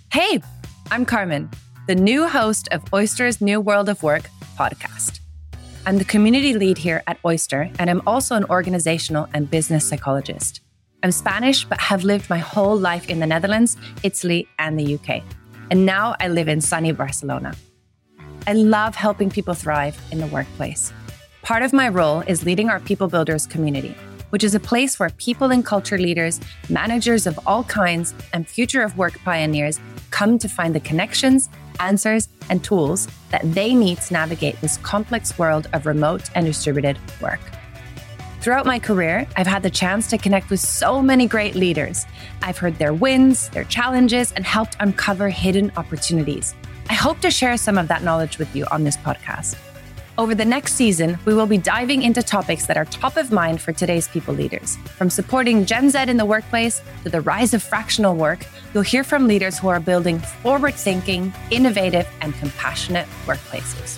Hey, I'm Carmen, the new host of Oyster's New World of Work podcast. I'm the community lead here at Oyster, and I'm also an organizational and business psychologist. I'm Spanish, but have lived my whole life in the Netherlands, Italy, and the UK. And now I live in sunny Barcelona. I love helping people thrive in the workplace. Part of my role is leading our People Builders community, which is a place where people and culture leaders, managers of all kinds, and future of work pioneers come to find the connections, answers, and tools that they need to navigate this complex world of remote and distributed work. Throughout my career, I've had the chance to connect with so many great leaders. I've heard their wins, their challenges, and helped uncover hidden opportunities. I hope to share some of that knowledge with you on this podcast. Over the next season, we will be diving into topics that are top of mind for today's people leaders. From supporting Gen Z in the workplace to the rise of fractional work, you'll hear from leaders who are building forward-thinking, innovative, and compassionate workplaces.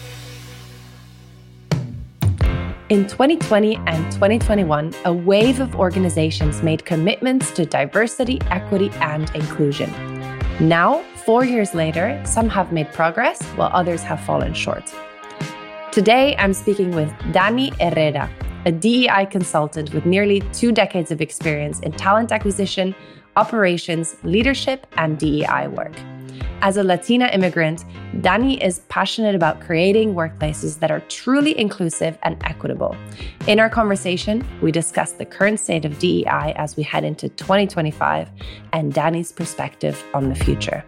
In 2020 and 2021, a wave of organizations made commitments to diversity, equity, and inclusion. Now, 4 years later, some have made progress while others have fallen short. Today, I'm speaking with Dani Herrera, a DEI consultant with nearly 2 decades of experience in talent acquisition, operations, leadership, and DEI work. As a Latina immigrant, Dani is passionate about creating workplaces that are truly inclusive and equitable. In our conversation, we discuss the current state of DEI as we head into 2025 and Dani's perspective on the future.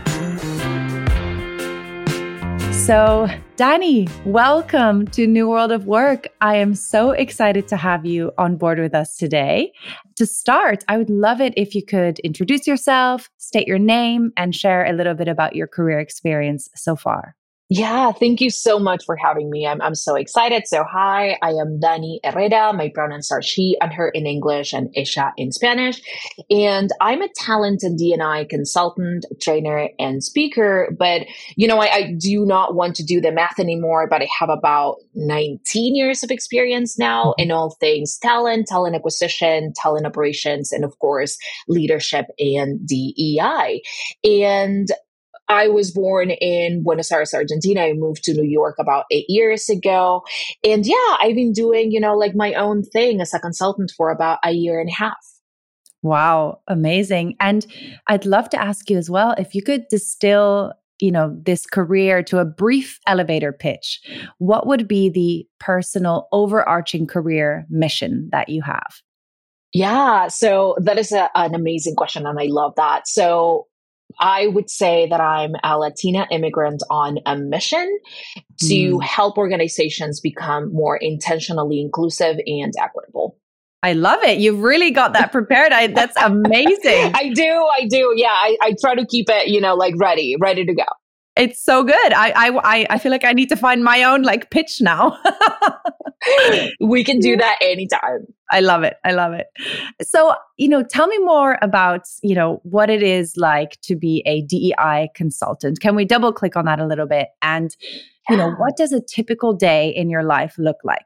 So, Dani, welcome to New World of Work. I am so excited to have you on board with us today. To start, I would love it if you could introduce yourself, state your name, and share a little bit about your career experience so far. Yeah, thank you so much for having me. I'm so excited. So hi, I am Dani Herrera. My pronouns are she and her in English and ella in Spanish. And I'm a talent and D&I consultant, trainer, and speaker. But, I do not want to do the math anymore, but I have about 19 years of experience now in all things talent acquisition, talent operations, and of course, leadership and DEI. And I was born in Buenos Aires, Argentina. I moved to New York about 8 years ago. And yeah, I've been doing, my own thing as a consultant for about a year and a half. Wow, amazing. And I'd love to ask you as well, if you could distill, this career to a brief elevator pitch, what would be the personal overarching career mission that you have? Yeah, so that is an amazing question. And I love that. So I would say that I'm a Latina immigrant on a mission to help organizations become more intentionally inclusive and equitable. I love it. You've really got that prepared. That's amazing. I do. Yeah, I try to keep it, ready to go. It's so good. I feel like I need to find my own pitch now. We can do that anytime. I love it. So, tell me more about, what it is like to be a DEI consultant. Can we double click on that a little bit? And, what does a typical day in your life look like?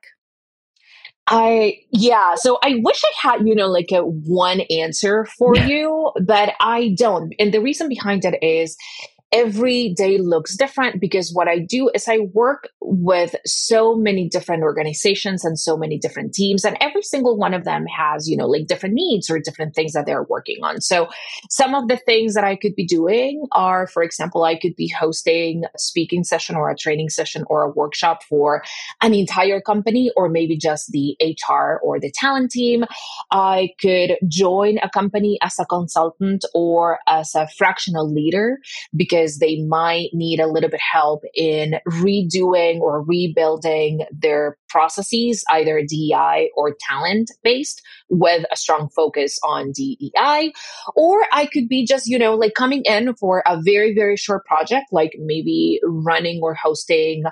So I wish I had, a one answer for you, but I don't. And the reason behind it is every day looks different because what I do is I work with so many different organizations and so many different teams, and every single one of them has, different needs or different things that they're working on. So some of the things that I could be doing are, for example, I could be hosting a speaking session or a training session or a workshop for an entire company, or maybe just the HR or the talent team. I could join a company as a consultant or as a fractional leader because they might need a little bit help in redoing or rebuilding their processes, either DEI or talent based, with a strong focus on DEI. Or I could be just, coming in for a very, very short project, like maybe running or hosting,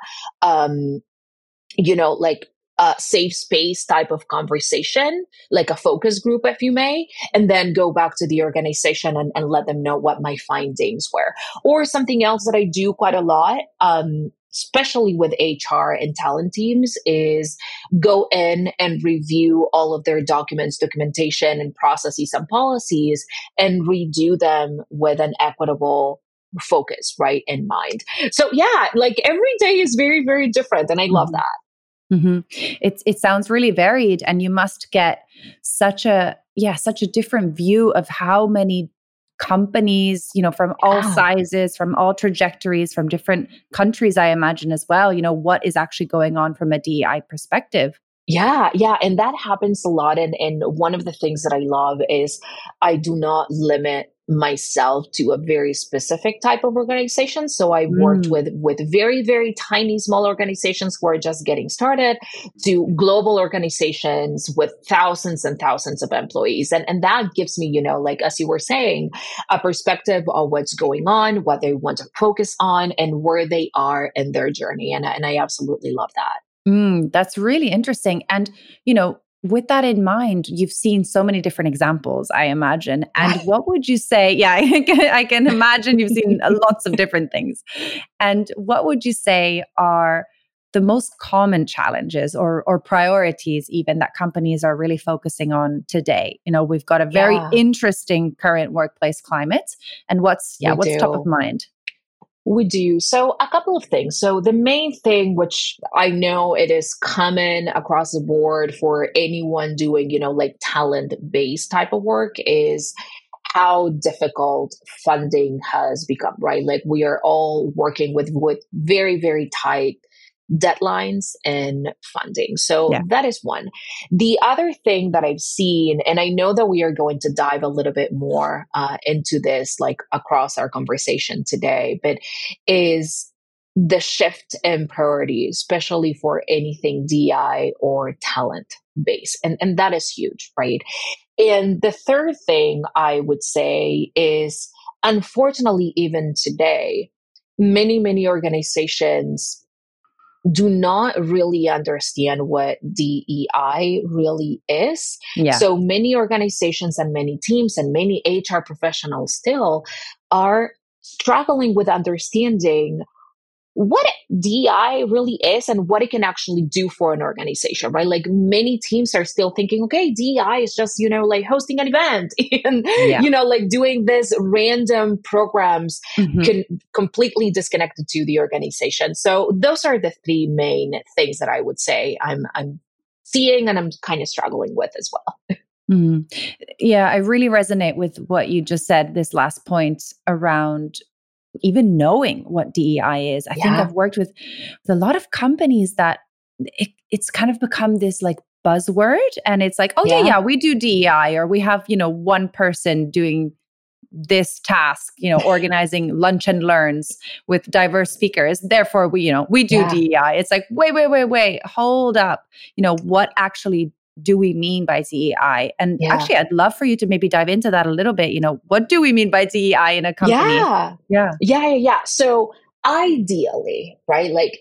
a safe space type of conversation, like a focus group, if you may, and then go back to the organization and let them know what my findings were. Or something else that I do quite a lot, especially with HR and talent teams, is go in and review all of their documents, documentation, and processes and policies, and redo them with an equitable focus, right, in mind. So yeah, like every day is very, very different. And I love that. Mm-hmm. It sounds really varied, and you must get such a different view of how many companies, from all Yeah. sizes, from all trajectories, from different countries, I imagine as well, what is actually going on from a DEI perspective. Yeah, yeah. And that happens a lot. And one of the things that I love is I do not limit myself to a very specific type of organization. So I've worked Mm. with very, very tiny, small organizations who are just getting started to global organizations with thousands and thousands of employees. And that gives me, like, as you were saying, a perspective of what's going on, what they want to focus on, and where they are in their journey. And I absolutely love that. That's really interesting. And, with that in mind, you've seen so many different examples, I imagine. And Right. what would you say? Yeah, I can imagine you've seen lots of different things. And what would you say are the most common challenges or priorities even that companies are really focusing on today? We've got a very Yeah, interesting current workplace climate. And what's we top of do. mind? We do. So, a couple of things. So, the main thing, which I know it is common across the board for anyone doing, like talent based type of work, is how difficult funding has become, right? Like, we are all working with very, very tight deadlines and funding. So Yeah. that is one. The other thing that I've seen, and I know that we are going to dive a little bit more into this, like across our conversation today, but is the shift in priority, especially for anything DI or talent based. And that is huge, right? And the third thing I would say is, unfortunately, even today, many organizations do not really understand what DEI really is. Yeah. So many organizations and many teams and many HR professionals still are struggling with understanding what DI really is and what it can actually do for an organization, right? Like many teams are still thinking, okay, DI is just, like hosting an event and, Yeah. like doing this random programs Mhm. completely disconnected to the organization. So those are the three main things that I would say I'm seeing and I'm kind of struggling with as well. Mm. Yeah, I really resonate with what you just said, this last point around even knowing what DEI is. I think Yeah. I've worked with a lot of companies that it's kind of become this like buzzword, and it's like, oh Yeah. yeah, we do DEI, or we have, one person doing this task, organizing lunch and learns with diverse speakers. Therefore, we do Yeah. DEI. It's like, wait, hold up. What actually do we mean by DEI? And Yeah. actually, I'd love for you to maybe dive into that a little bit. What do we mean by DEI in a company? Yeah. Yeah. Yeah. So ideally, right, like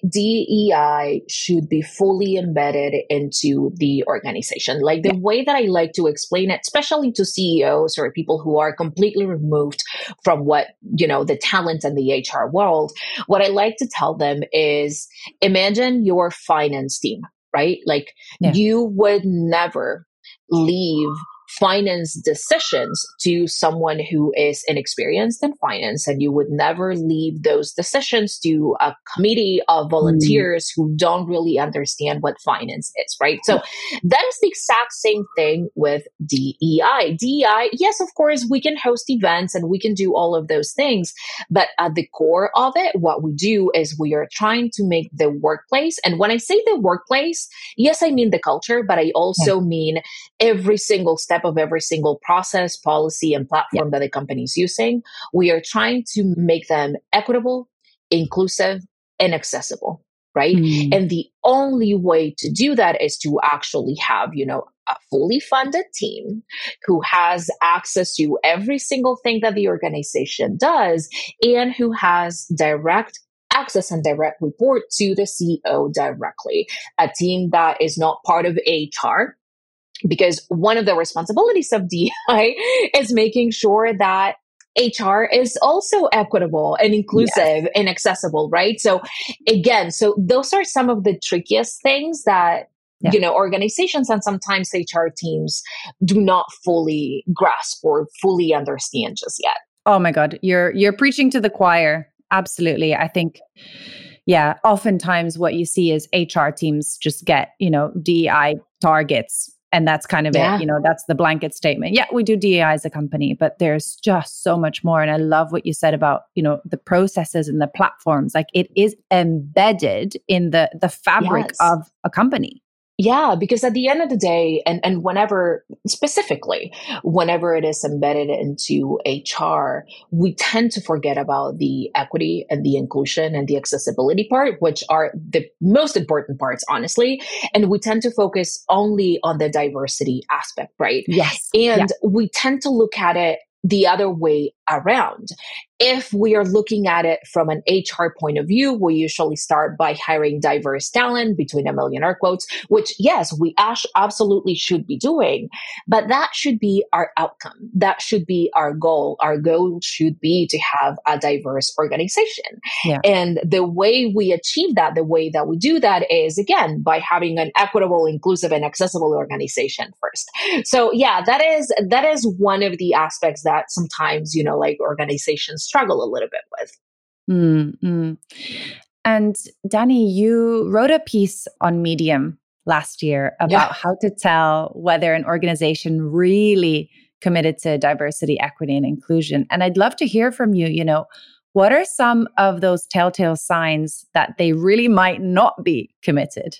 DEI should be fully embedded into the organization. Like the Yeah. way that I like to explain it, especially to CEOs or people who are completely removed from what, the talent and the HR world, what I like to tell them is imagine your finance team, right? Like Yeah. you would never leave finance decisions to someone who is inexperienced in finance, and you would never leave those decisions to a committee of Mm. volunteers who don't really understand what finance is, right? So that is the exact same thing with DEI. Yes, of course, we can host events and we can do all of those things, but at the core of it, what we do is we are trying to make the workplace, and when I say the workplace, yes, I mean the culture, but I Yeah. also mean every single step of every single process, policy, and Yeah. platform that the company is using. We are trying to make them equitable, inclusive, and accessible, right? Mm. And the only way to do that is to actually have, a fully funded team who has access to every single thing that the organization does and who has direct access and direct report to the CEO directly. A team that is not part of HR, because one of the responsibilities of DI is making sure that HR is also equitable and Yes. inclusive and accessible, right? So again, so those are some of the trickiest things that Yeah. organizations and sometimes HR teams do not fully grasp or fully understand just yet. Oh my God, you're preaching to the choir. Absolutely. I think, yeah, oftentimes what you see is HR teams just get, DEI targets. And that's kind of it. Yeah. That's the blanket statement. Yeah, we do DEI as a company, but there's just so much more. And I love what you said about, the processes and the platforms. Like it is embedded in the fabric Yes. of a company. Yeah, because at the end of the day, and whenever, specifically, whenever it is embedded into HR, we tend to forget about the equity and the inclusion and the accessibility part, which are the most important parts, honestly. And we tend to focus only on the diversity aspect, right? Yes. Yeah. And we tend to look at it the other way around. If we are looking at it from an HR point of view, we usually start by hiring diverse talent between a million air quotes, which, yes, we absolutely should be doing. But that should be our outcome. That should be our goal. Our goal should be to have a diverse organization. Yeah. And the way we achieve that, the way that we do that is, again, by having an equitable, inclusive, and accessible organization first. So yeah, that is one of the aspects that sometimes, like organizations struggle a little bit with. Mm-hmm. And Danny, you wrote a piece on Medium last year about how to tell whether an organization really committed to diversity, equity, and inclusion. And I'd love to hear from you, what are some of those telltale signs that they really might not be committed?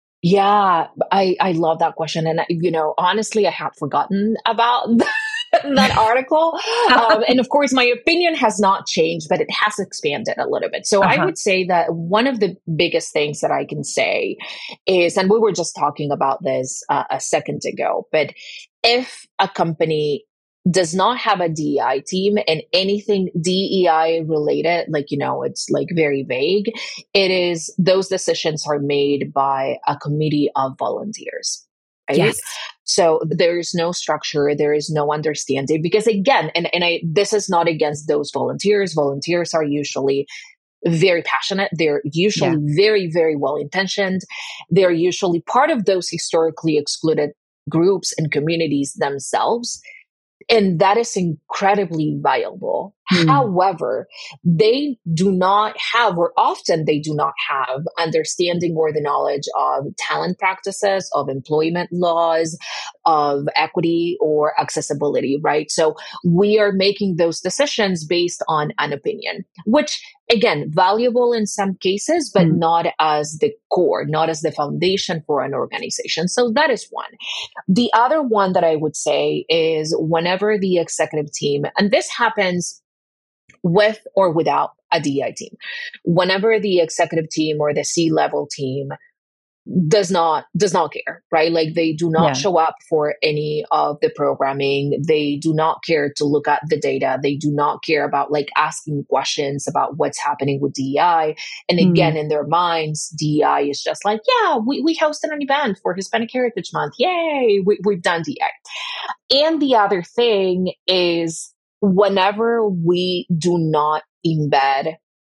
Yeah, I love that question. And, honestly, I had forgotten about that article. And of course, my opinion has not changed, but it has expanded a little bit. So I would say that one of the biggest things that I can say is, and we were just talking about this a second ago, but if a company does not have a DEI team and anything DEI related, it's like very vague, it is those decisions are made by a committee of volunteers. Right? Yes. So there is no structure, there is no understanding, because again, this is not against those volunteers. Volunteers are usually very passionate. They're usually very, very well intentioned. They're usually part of those historically excluded groups and communities themselves. And that is incredibly valuable. However, they do not have, or often they do not have, understanding or the knowledge of talent practices, of employment laws, of equity or accessibility, right? So we are making those decisions based on an opinion, which again, valuable in some cases, but not as the core, not as the foundation for an organization. So that is one. The other one that I would say is whenever the executive team, and this happens with or without a DEI team, whenever the executive team or the C-level team does not care, right? Like they do not show up for any of the programming. They do not care to look at the data. They do not care about like asking questions about what's happening with DEI. And again, in their minds, DEI is just like, yeah, we hosted an event for Hispanic Heritage Month. Yay, we've done DEI. And the other thing is whenever we do not embed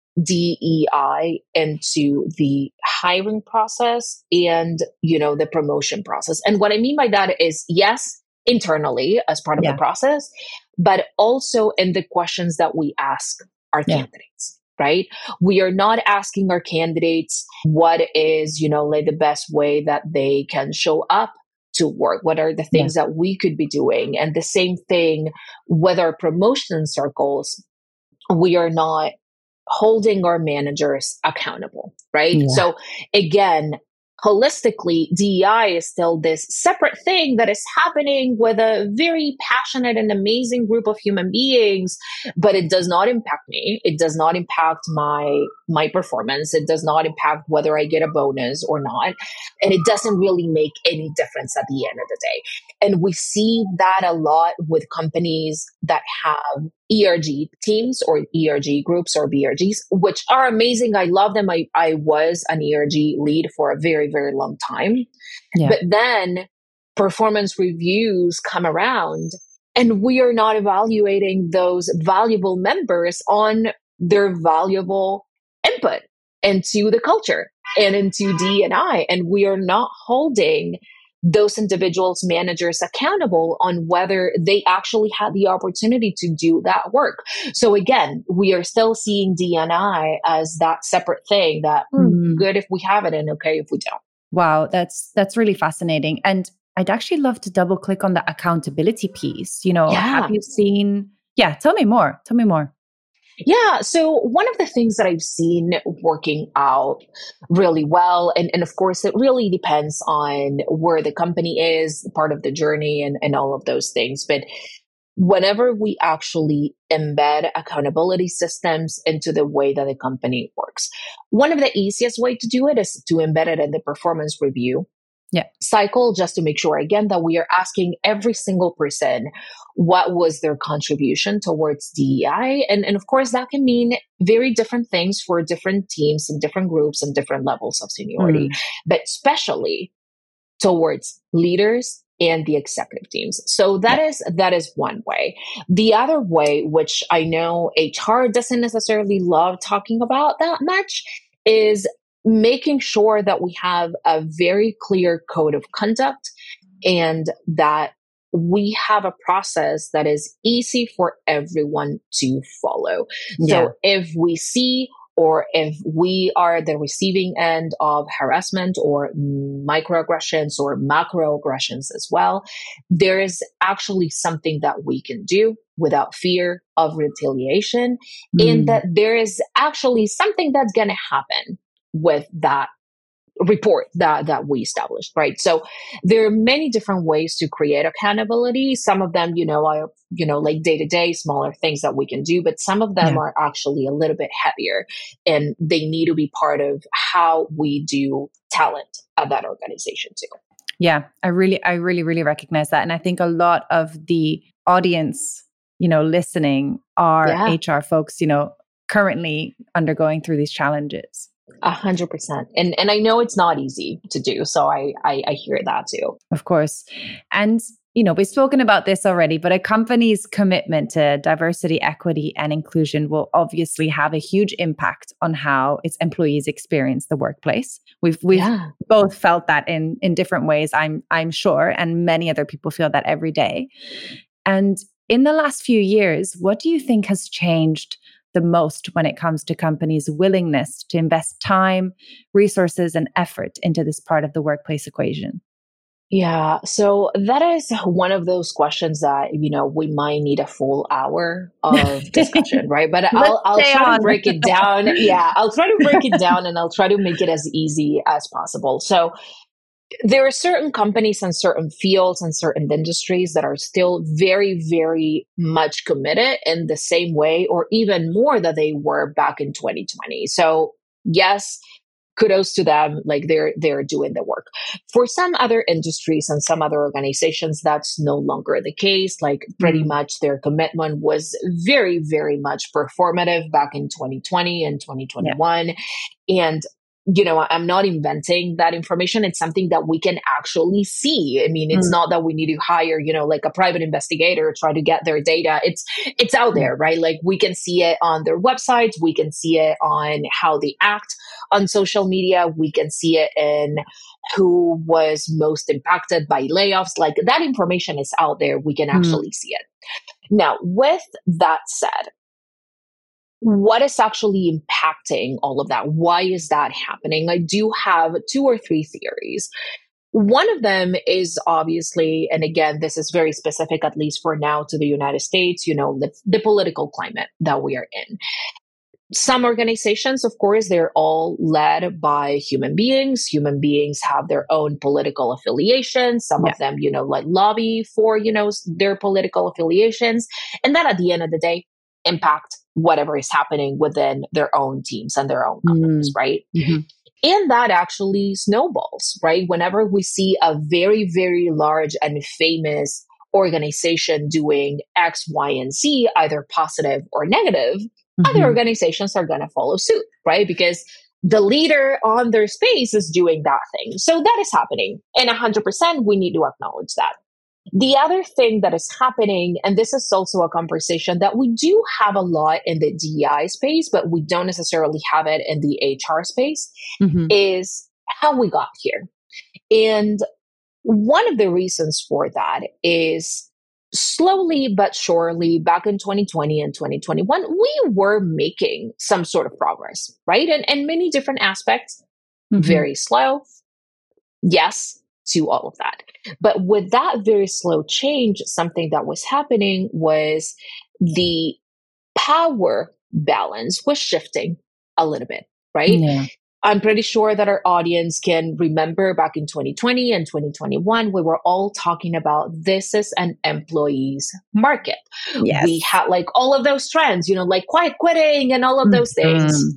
DEI into the hiring process and, the promotion process. And what I mean by that is, yes, internally as part of the process, but also in the questions that we ask our candidates, right? We are not asking our candidates what is, like the best way that they can show up to work. What are the things that we could be doing? And the same thing with our promotion circles, we are not holding our managers accountable, right? Yeah. So again, holistically, DEI is still this separate thing that is happening with a very passionate and amazing group of human beings, but it does not impact me. It does not impact my performance. It does not impact whether I get a bonus or not. And it doesn't really make any difference at the end of the day. And we see that a lot with companies that have ERG teams or ERG groups or BRGs, which are amazing. I love them. I was an ERG lead for a very, very long time. Yeah. But then performance reviews come around and we are not evaluating those valuable members on their valuable input into the culture and into D&I. And we are not holding those individuals, managers accountable on whether they actually had the opportunity to do that work. So again, we are still seeing D&I as that separate thing that good if we have it and okay if we don't. Wow, that's really fascinating. And I'd actually love to double click on the accountability piece. Have you seen? Yeah, tell me more. Yeah. So one of the things that I've seen working out really well, and of course, it really depends on where the company is, part of the journey, and all of those things. But whenever we actually embed accountability systems into the way that the company works, one of the easiest way to do it is to embed it in the performance review cycle, just to make sure, again, that we are asking every single person what was their contribution towards DEI. And of course, that can mean very different things for different teams and different groups and different levels of seniority, but especially towards leaders and the executive teams. So that is one way. The other way, which I know HR doesn't necessarily love talking about that much, is making sure that we have a very clear code of conduct and that we have a process that is easy for everyone to follow. So if we see or if we are the receiving end of harassment or microaggressions or macroaggressions as well, there is actually something that we can do without fear of retaliation, and that there is actually something that's going to happen with that report that we established, right? So there are many different ways to create accountability. Some of them, are, like day-to-day smaller things that we can do, but some of them are actually a little bit heavier and they need to be part of how we do talent at that organization too. Yeah, I really recognize that. And I think a lot of the audience, listening are HR folks, currently undergoing through these challenges. 100%. And I know it's not easy to do. So I hear that too. Of course. And, we've spoken about this already, but a company's commitment to diversity, equity, and inclusion will obviously have a huge impact on how its employees experience the workplace. We've both felt that in different ways, I'm sure, and many other people feel that every day. And in the last few years, what do you think has changed the most when it comes to companies' willingness to invest time, resources, and effort into this part of the workplace equation? Yeah, so that is one of those questions that, we might need a full hour of discussion, right? But I'll try to break it down. Yeah, I'll try to break it down and I'll try to make it as easy as possible. So there are certain companies and certain fields and certain industries that are still very, very much committed in the same way or even more than they were back in 2020. So yes, kudos to them. Like they're doing the work. For some other industries and some other organizations, that's no longer the case. Like pretty much their commitment was very, very much performative back in 2020 and 2021. And I'm not inventing that information. It's something that we can actually see. I mean, it's not that we need to hire, like a private investigator, try to get their data. It's out there, right? Like we can see it on their websites. We can see it on how they act on social media. We can see it in who was most impacted by layoffs. Like that information is out there. We can actually see it. Now, with that said, what is actually impacting all of that? Why is that happening? I do have 2 or 3 theories. One of them is obviously, and again, this is very specific, at least for now, to the United States, the political climate that we are in. Some organizations, of course, they're all led by human beings. Human beings have their own political affiliations. Some of them, like lobby for, their political affiliations. And then at the end of the day, impact whatever is happening within their own teams and their own companies, right? And that actually snowballs, right? Whenever we see a very, very large and famous organization doing X, Y, and Z, either positive or negative, other organizations are going to follow suit, right? Because the leader on their space is doing that thing. So that is happening. And 100%, we need to acknowledge that. The other thing that is happening, and this is also a conversation that we do have a lot in the DEI space, but we don't necessarily have it in the HR space, is how we got here. And one of the reasons for that is slowly but surely back in 2020 and 2021, we were making some sort of progress, right? And many different aspects, very slow, yes, to all of that. But with that very slow change, something that was happening was the power balance was shifting a little bit, right? Yeah. I'm pretty sure that our audience can remember back in 2020 and 2021, we were all talking about this is an employee's market. Yes. We had like all of those trends, like quiet quitting and all of those things.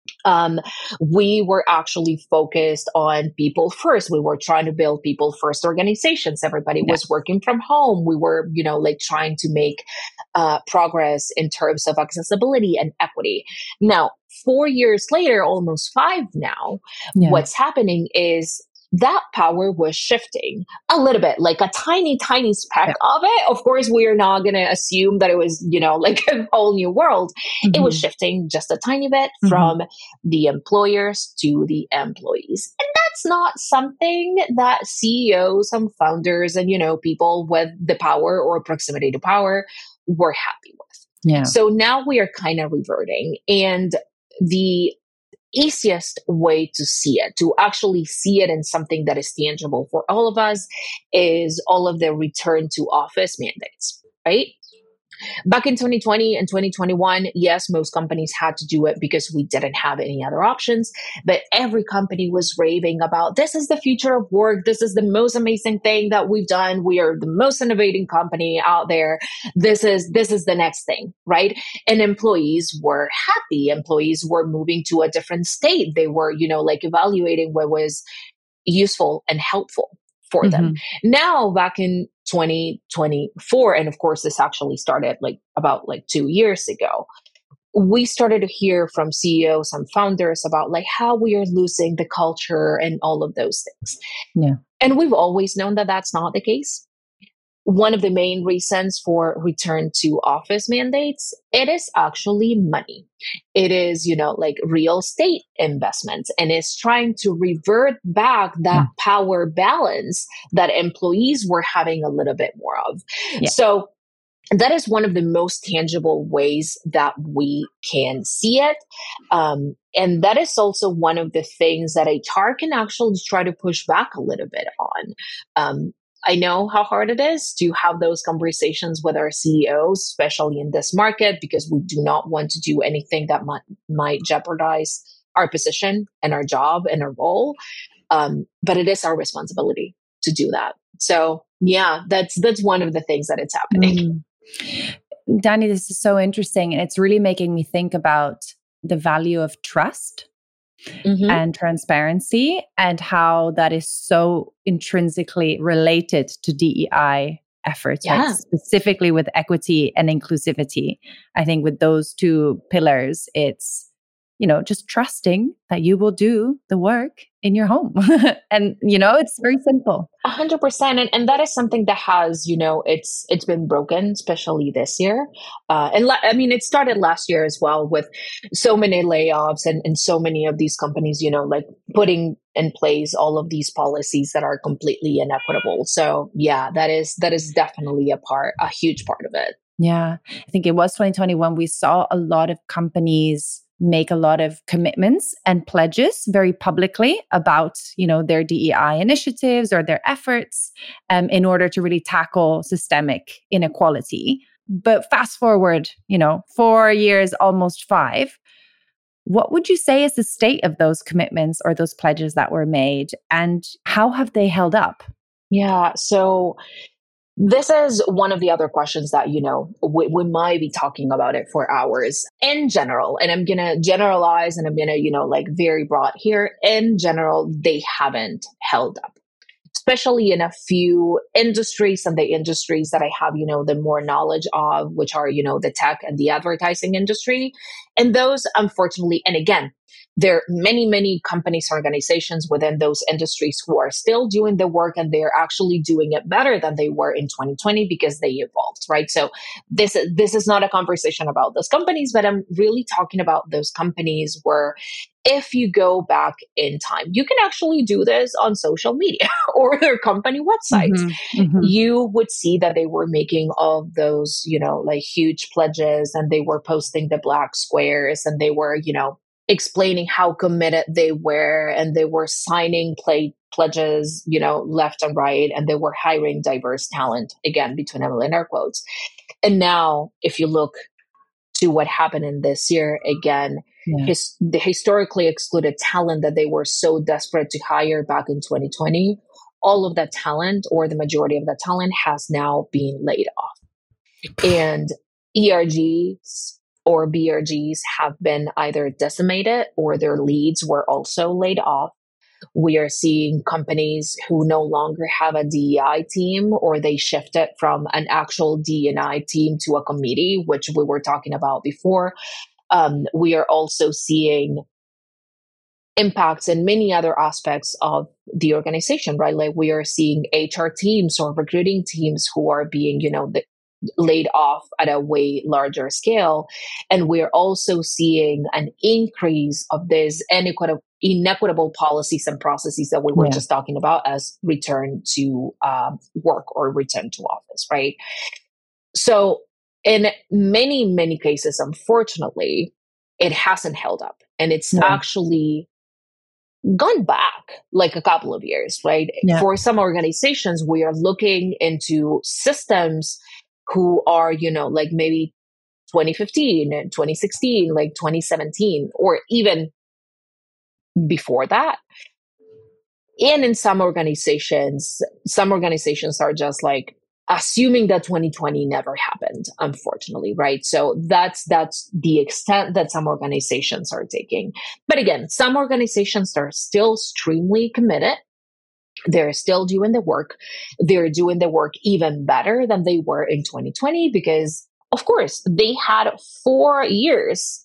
We were actually focused on people first. We were trying to build people first organizations. Everybody was working from home. We were, like trying to make progress in terms of accessibility and equity. Now, 4 years later, almost 5 now, what's happening is that power was shifting a little bit, like a tiny, tiny speck of it. Of course, we are not going to assume that it was, like a whole new world. It was shifting just a tiny bit from the employers to the employees. And that's not something that CEOs and founders and, people with the power or proximity to power were happy with. Yeah. So now we are kind of reverting. And the easiest way to see it, to actually see it in something that is tangible for all of us, is all of the return to office mandates, right? Back in 2020 and 2021, yes, most companies had to do it because we didn't have any other options, but every company was raving about this is the future of work. This is the most amazing thing that we've done. We are the most innovating company out there. This is the next thing, right? And employees were happy. Employees were moving to a different state. They were, evaluating what was useful and helpful for them. Now, back in 2024, and of course, this actually started about 2 years ago, we started to hear from CEOs and founders about how we are losing the culture and all of those things. Yeah. And we've always known that that's not the case. One of the main reasons for return to office mandates, it is actually money. It is, real estate investments, and it's trying to revert back that power balance that employees were having a little bit more of. Yeah. So that is one of the most tangible ways that we can see it. And that is also one of the things that HR can actually try to push back a little bit on. I know how hard it is to have those conversations with our CEOs, especially in this market, because we do not want to do anything that might jeopardize our position and our job and our role. But it is our responsibility to do that. So yeah, that's one of the things that it's happening. Dani, this is so interesting. And it's really making me think about the value of trust. And transparency, and how that is so intrinsically related to DEI efforts, right? Specifically with equity and inclusivity. I think with those two pillars, it's, just trusting that you will do the work in your home. And, it's very simple. 100%. And that is something that has, it's been broken, especially this year. It started last year as well with so many layoffs and so many of these companies, putting in place all of these policies that are completely inequitable. So yeah, that is definitely a huge part of it. Yeah. I think it was 2021. We saw a lot of companies make a lot of commitments and pledges very publicly about, their DEI initiatives or their efforts in order to really tackle systemic inequality. But fast forward, 4 years, almost 5, what would you say is the state of those commitments or those pledges that were made, and how have they held up? Yeah, so this is one of the other questions that, we might be talking about it for hours in general. And I'm going to generalize and I'm going to, very broad here. In general, they haven't held up, especially in a few industries, and the industries that I have, the more knowledge of, which are, the tech and the advertising industry. And those, unfortunately, and again, there are many, many companies, organizations within those industries who are still doing the work, and they're actually doing it better than they were in 2020 because they evolved, right? So this is not a conversation about those companies, but I'm really talking about those companies where if you go back in time, you can actually do this on social media or their company websites. You would see that they were making all of those, like huge pledges, and they were posting the black squares, and they were, explaining how committed they were, and they were signing pledges, left and right, and they were hiring diverse talent, again, between Emily and air quotes. And now, if you look to what happened in this year, again, the historically excluded talent that they were so desperate to hire back in 2020, all of that talent, or the majority of that talent, has now been laid off. And ERGs or BRGs have been either decimated, or their leads were also laid off. We are seeing companies who no longer have a DEI team, or they shifted from an actual DEI team to a committee, which we were talking about before. We are also seeing impacts in many other aspects of the organization, right? Like we are seeing HR teams or recruiting teams who are being, laid off at a way larger scale. And we're also seeing an increase of these inequitable policies and processes that we were just talking about as return to work or return to office, right? So in many, many cases, unfortunately, it hasn't held up, and it's actually gone back like a couple of years, right? For some organizations, we are looking into systems who are, like maybe 2015 and 2016, like 2017, or even before that. And in some organizations are just like assuming that 2020 never happened, unfortunately, right? So that's the extent that some organizations are taking. But again, some organizations are still extremely committed. They're still doing the work. They're doing the work even better than they were in 2020 because, of course, they had 4 years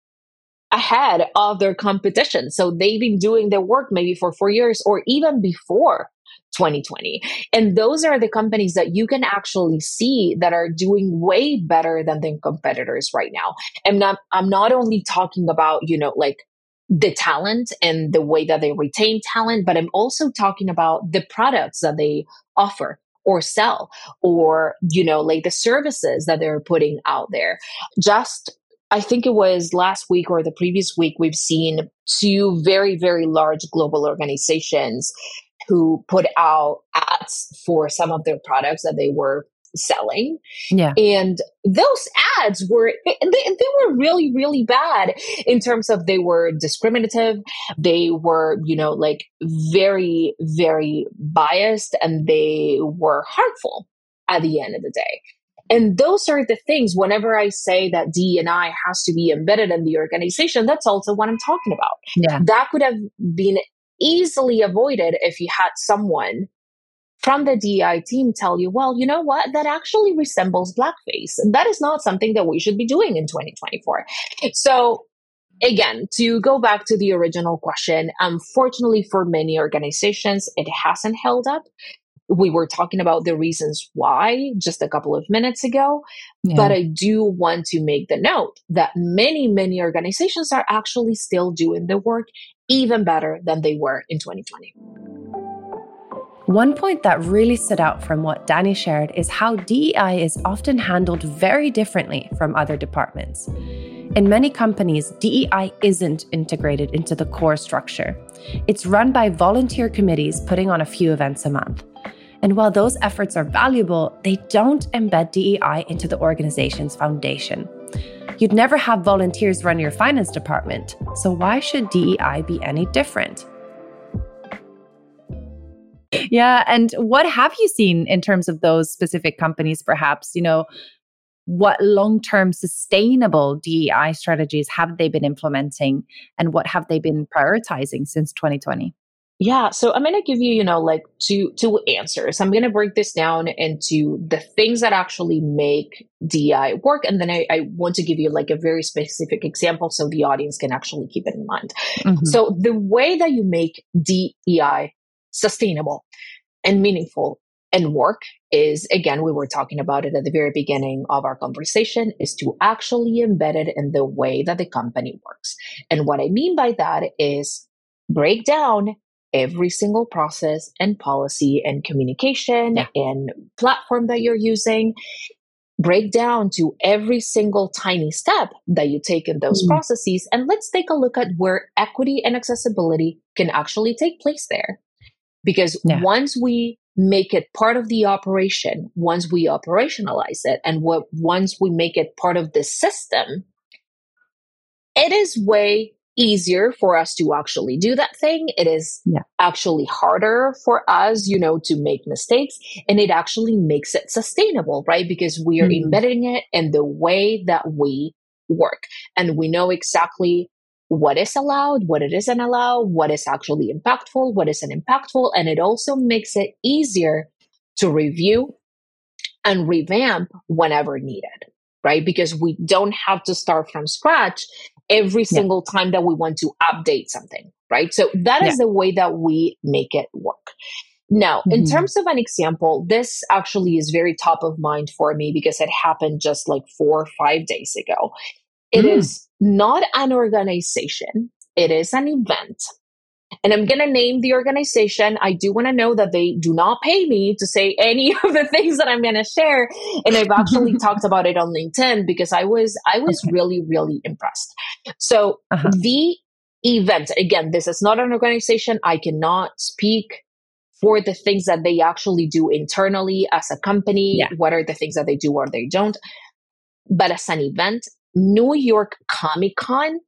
ahead of their competition. So they've been doing the work maybe for 4 years or even before 2020. And those are the companies that you can actually see that are doing way better than their competitors right now. I'm not only talking about, like the talent and the way that they retain talent, but I'm also talking about the products that they offer or sell, or, like the services that they're putting out there. I think it was last week or the previous week, we've seen 2 very, very large global organizations who put out ads for some of their products that they were selling. And those ads they were really, really bad in terms of they were discriminative. They were, like very, very biased, and they were harmful at the end of the day. And those are the things, whenever I say that D&I has to be embedded in the organization, that's also what I'm talking about. That could have been easily avoided if you had someone from the DEI team tell you, well, you know what, that actually resembles blackface. That is not something that we should be doing in 2024. So again, to go back to the original question, unfortunately for many organizations, it hasn't held up. We were talking about the reasons why just a couple of minutes ago, but I do want to make the note that many, many organizations are actually still doing the work even better than they were in 2020. One point that really stood out from what Dani shared is how DEI is often handled very differently from other departments. In many companies, DEI isn't integrated into the core structure. It's run by volunteer committees putting on a few events a month. And while those efforts are valuable, they don't embed DEI into the organization's foundation. You'd never have volunteers run your finance department, so why should DEI be any different? Yeah, and what have you seen in terms of those specific companies, perhaps? What long-term sustainable DEI strategies have they been implementing, and what have they been prioritizing since 2020? Yeah, so I'm going to give you, like two answers. I'm going to break this down into the things that actually make DEI work, and then I want to give you like a very specific example so the audience can actually keep it in mind. Mhm. So the way that you make DEI sustainable and meaningful and work is, again, we were talking about it at the very beginning of our conversation, is to actually embed it in the way that the company works. And what I mean by that is break down every single process and policy and communication Yeah. and platform that you're using, break down to every single tiny step that you take in those Mm. processes. And let's take a look at where equity and accessibility can actually take place there. Because Yeah. once we make it part of the operation, once we operationalize it, and once we make it part of the system, it is way easier for us to actually do that thing. It is Yeah. actually harder for us, to make mistakes, and it actually makes it sustainable, right? Because we are embedding it in the way that we work, and we know exactly what is allowed, what it isn't allowed, what is actually impactful, what isn't impactful, and it also makes it easier to review and revamp whenever needed, right? Because we don't have to start from scratch every Yeah. single time that we want to update something, right? So that Yeah. is the way that we make it work. Now, in terms of an example, this actually is very top of mind for me because it happened just like 4 or 5 days ago. It is not an organization, it is an event. And I'm going to name the organization. I do want to know that they do not pay me to say any of the things that I'm going to share. And I've actually talked about it on LinkedIn because I was Okay. really, really impressed. So Uh-huh. the event, again, this is not an organization. I cannot speak for the things that they actually do internally as a company. Yeah. What are the things that they do or they don't? But as an event, New York Comic Con,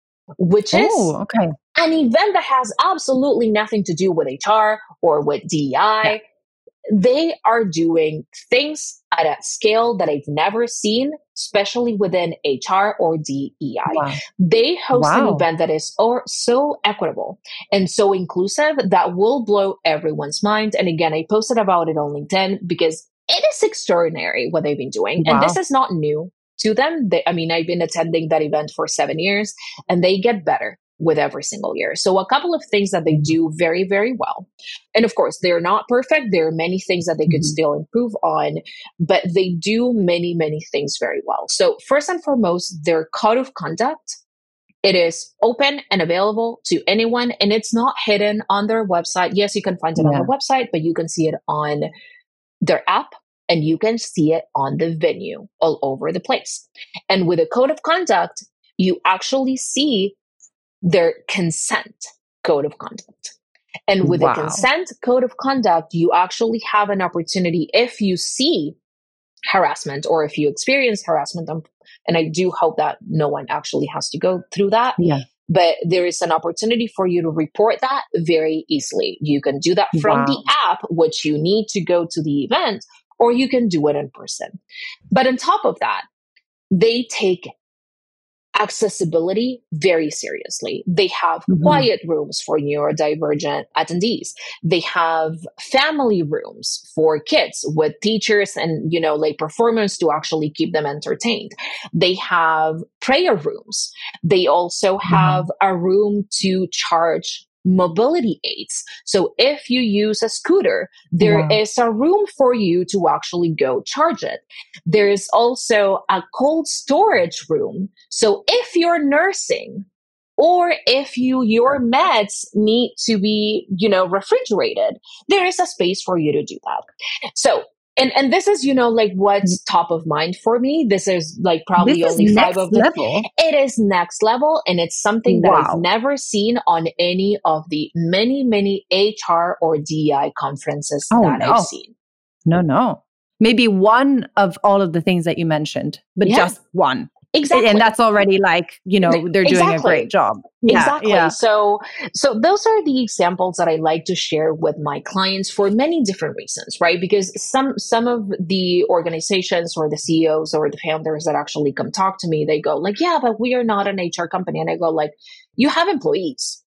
which is Oh, okay. an event that has absolutely nothing to do with HR or with DEI. Yeah. They are doing things at a scale that I've never seen, especially within HR or DEI. Wow. They host an Wow. event that is so equitable and so inclusive that will blow everyone's mind. And again, I posted about it on LinkedIn because it is extraordinary what they've been doing. And this Wow. is not new to them. I've been attending that event for 7 years and they get better with every single year. So a couple of things that they do very, very well. And of course, they're not perfect. There are many things that they could still improve on, but they do many, many things very well. So first and foremost, their code of conduct, it is open and available to anyone, and it's not hidden on their website. Yes, you can find it on Yeah. the website, but you can see it on their app and you can see it on the venue all over the place. And with a code of conduct, you actually see their consent code of conduct. And with a Wow. consent code of conduct, you actually have an opportunity if you see harassment or if you experience harassment. And I do hope that no one actually has to go through that. Yeah. But there is an opportunity for you to report that very easily. You can do that from the app, which you need to go to the event, or you can do it in person. But on top of that, they take accessibility very seriously. They have quiet rooms for neurodivergent attendees. They have family rooms for kids with teachers and, like performers to actually keep them entertained. They have prayer rooms. They also have a room to charge mobility aids. So if you use a scooter, there is a room for you to actually go charge it. There is also a cold storage room. So if you're nursing or if your meds need to be, refrigerated, there is a space for you to do that. So, and this is, like what's top of mind for me. This is like probably This is only 5 next of the, level. it is next level. And it's something that I've Wow. never seen on any of the many, many HR or DEI conferences that I've seen. No. Maybe one of all of the things that you mentioned, but just one. Exactly. And that's already like, they're doing a great job. Yeah, exactly. Yeah. So those are the examples that I like to share with my clients for many different reasons, right? Because some of the organizations or the CEOs or the founders that actually come talk to me, they go like, yeah, but we are not an HR company. And I go like, you have employees.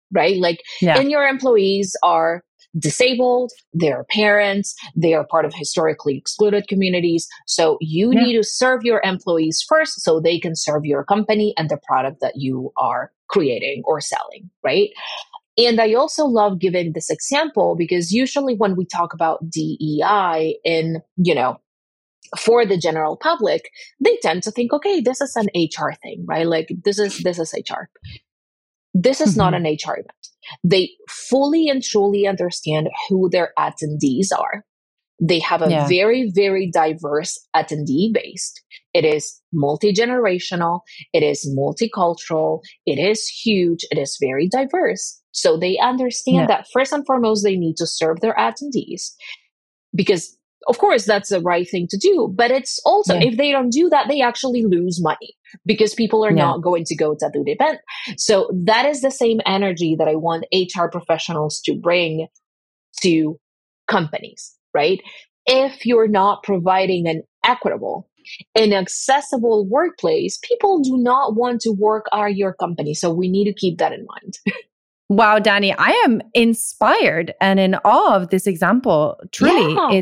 right? Like, Yeah. and your employees are disabled, they're parents, they are part of historically excluded communities. So you need to serve your employees first so they can serve your company and the product that you are creating or selling, right? And I also love giving this example because usually when we talk about DEI in, for the general public, they tend to think, okay, this is an HR thing, right? Like this is HR. This is not an HR event. They fully and truly understand who their attendees are. They have a very, very diverse attendee base. It is multi-generational. It is multicultural. It is huge. It is very diverse. So they understand that first and foremost, they need to serve their attendees because of course, that's the right thing to do. But it's also, if they don't do that, they actually lose money because people are not going to go to the event. So that is the same energy that I want HR professionals to bring to companies, right? If you're not providing an equitable and accessible workplace, people do not want to work at your company. So we need to keep that in mind. Wow, Dani, I am inspired and in awe of this example. Truly,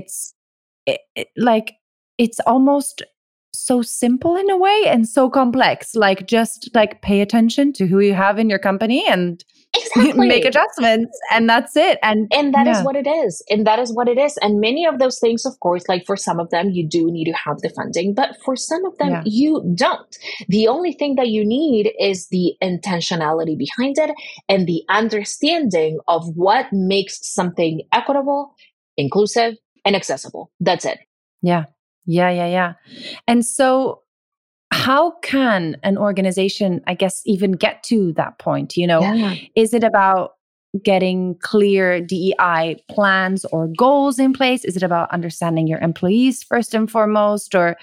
it's almost so simple in a way and so complex. Like just like pay attention to who you have in your company and make adjustments, and that's it. And that is what it is. And that is what it is. And many of those things, of course, like for some of them, you do need to have the funding, but for some of them, you don't. The only thing that you need is the intentionality behind it and the understanding of what makes something equitable, inclusive, and accessible. That's it. Yeah. And so how can an organization, I guess, even get to that point? Is it about getting clear DEI plans or goals in place? Is it about understanding your employees first and foremost? Or,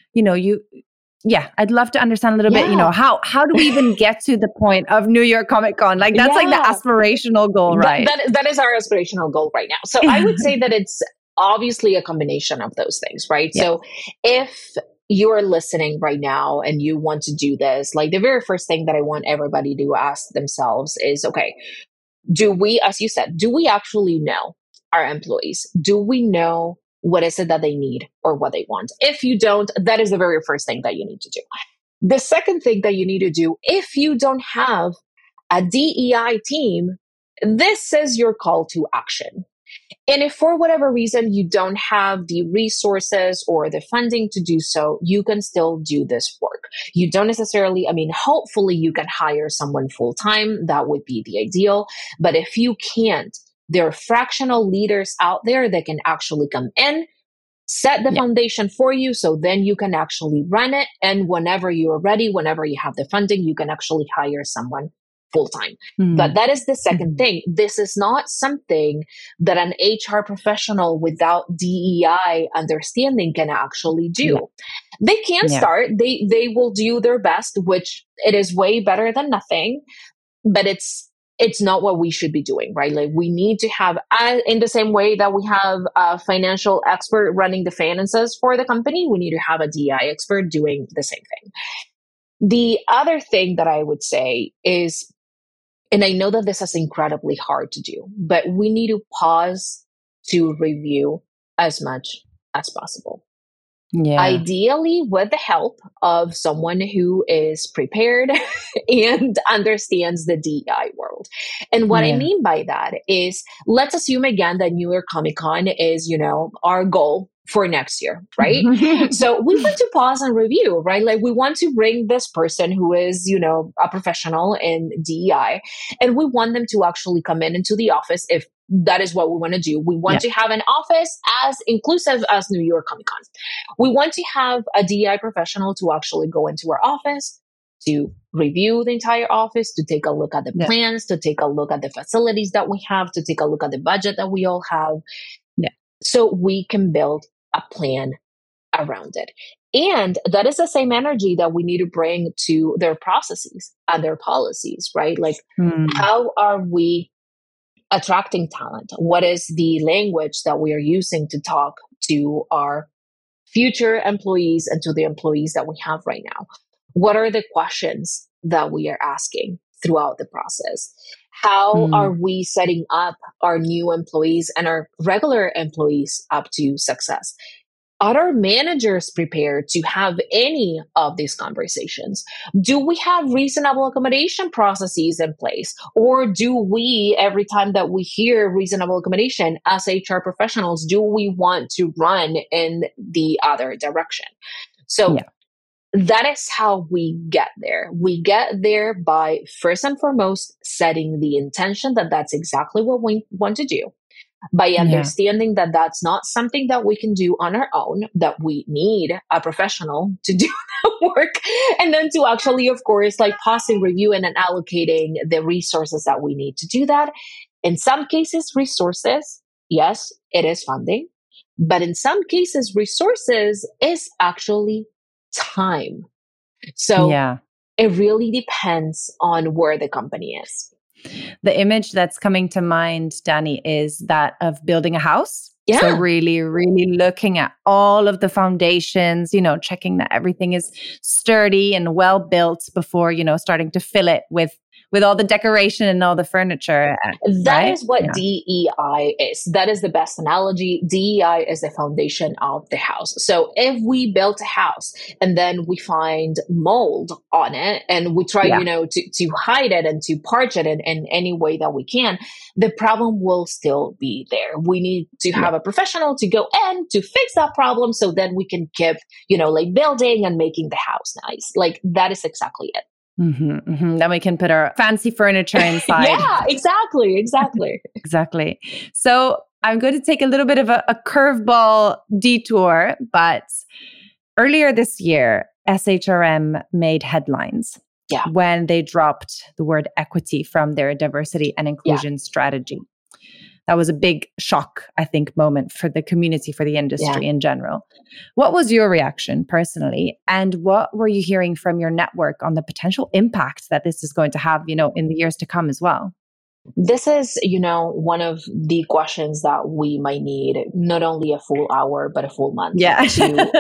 I'd love to understand a little bit, how do we even get to the point of New York Comic Con? Like that's like the aspirational goal, right? That is our aspirational goal right now. So I would say that it's obviously a combination of those things, right? Yeah. So if you're listening right now and you want to do this, like the very first thing that I want everybody to ask themselves is, okay, do we, as you said, do we actually know our employees? Do we know what is it that they need or what they want? If you don't, that is the very first thing that you need to do. The second thing that you need to do, if you don't have a DEI team, this is your call to action. And if for whatever reason you don't have the resources or the funding to do so, you can still do this work. You don't necessarily, hopefully you can hire someone full-time. That would be the ideal. But if you can't, there are fractional leaders out there that can actually come in, set the foundation for you, so then you can actually run it. And whenever you're ready, whenever you have the funding, you can actually hire someone full-time. But that is the second thing. This is not something that an HR professional without DEI understanding can actually do. They can start, they will do their best, which it is way better than nothing, but it's not what we should be doing, right? Like we need to have, in the same way that we have a financial expert running the finances for the company, we need to have a DEI expert doing the same thing. The other thing that I would say is, and I know that this is incredibly hard to do, but we need to pause to review as much as possible. Yeah. Ideally, with the help of someone who is prepared and understands the DEI world. And what I mean by that is, let's assume again that New York Comic Con is, our goal for next year, right? So we want to pause and review, right? Like we want to bring this person who is, a professional in DEI, and we want them to actually come into the office if that is what we want to do. We want to have an office as inclusive as New York Comic Con. We want to have a DEI professional to actually go into our office, to review the entire office, to take a look at the plans, to take a look at the facilities that we have, to take a look at the budget that we all have. So we can build a plan around it. And that is the same energy that we need to bring to their processes and their policies, right? Like, how are we attracting talent? What is the language that we are using to talk to our future employees and to the employees that we have right now? What are the questions that we are asking throughout the process? How are we setting up our new employees and our regular employees up to success? Are our managers prepared to have any of these conversations? Do we have reasonable accommodation processes in place? Or do we, every time that we hear reasonable accommodation as HR professionals, do we want to run in the other direction? So that is how we get there. We get there by, first and foremost, setting the intention that that's exactly what we want to do, by understanding that that's not something that we can do on our own, that we need a professional to do the work, and then to actually, of course, like pausing, reviewing, and allocating the resources that we need to do that. In some cases, resources, yes, it is funding, but in some cases, resources is actually time. So it really depends on where the company is. The image that's coming to mind, Dani, is that of building a house. Yeah. So really, really looking at all of the foundations, checking that everything is sturdy and well built before, starting to fill it with all the decoration and all the furniture. That is what DEI is. That is the best analogy. DEI is the foundation of the house. So if we built a house and then we find mold on it and we try, to hide it and to parch it in any way that we can, the problem will still be there. We need to have a professional to go in to fix that problem so then we can keep, building and making the house nice. Like that is exactly it. Then we can put our fancy furniture inside. Yeah, exactly. Exactly. So I'm going to take a little bit of a curveball detour, but earlier this year, SHRM made headlines when they dropped the word equity from their diversity and inclusion strategy. That was a big shock, I think, moment for the community, for the industry in general. What was your reaction personally? And what were you hearing from your network on the potential impact that this is going to have, in the years to come as well? This is, one of the questions that we might need not only a full hour, but a full month. Yeah. I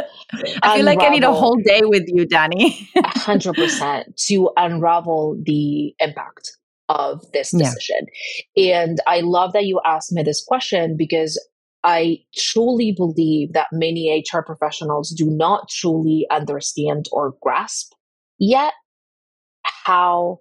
feel like I need a whole day with you, Dani. 100% to unravel the impact of this decision. And I love that you asked me this question because I truly believe that many HR professionals do not truly understand or grasp yet how